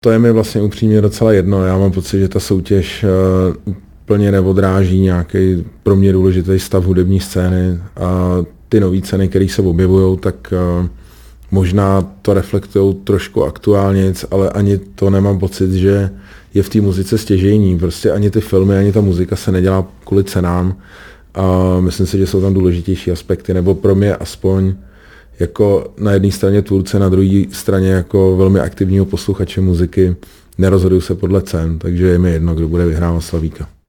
To je mi vlastně upřímně docela jedno. Já mám pocit, že ta soutěž úplně neodráží nějaký pro mě důležitý stav hudební scény a ty nové ceny, které se objevují, tak možná to reflektují trošku aktuálně, ale ani to nemám pocit, že je v té muzice stěžejní. Prostě ani ty filmy, ani ta muzika se nedělá kvůli cenám a myslím si, že jsou tam důležitější aspekty, nebo pro mě aspoň jako na jedné straně tvůrce, na druhé straně jako velmi aktivního posluchače muziky nerozhoduju se podle cen, takže je mi jedno, kdo bude vyhrávat Slavíka.